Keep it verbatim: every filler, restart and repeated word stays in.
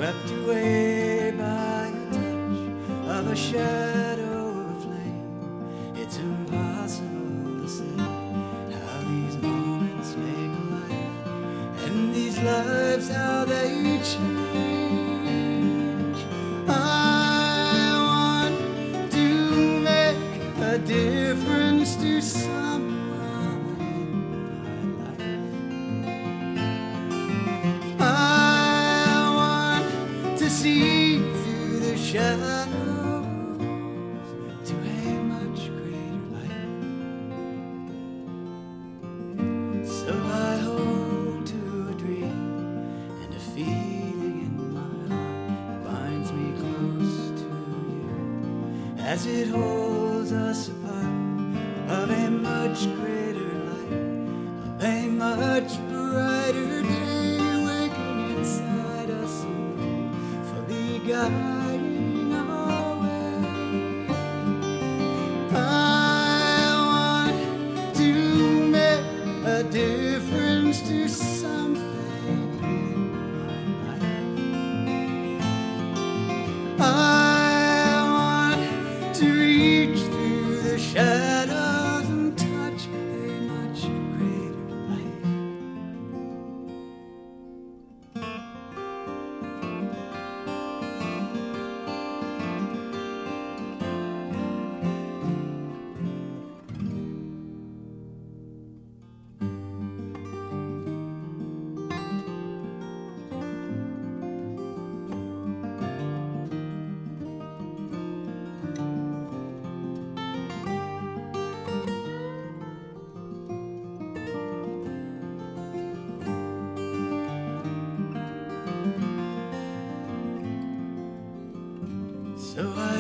swept away by a touch of a shadow or a flame. It's impossible to say how these moments make a life, and these lives how they change. I want to make a difference to someone in my life. I want to see through the shadows to a much greater light. So I hold to a dream and a feeling in my heart that binds me close to you, as it holds us apart of a much greater light, of a much brighter day awakening inside us and fully guiding our way. I want to make a difference to something in my life. I want to reach through the shadows and touch a much greater light. So I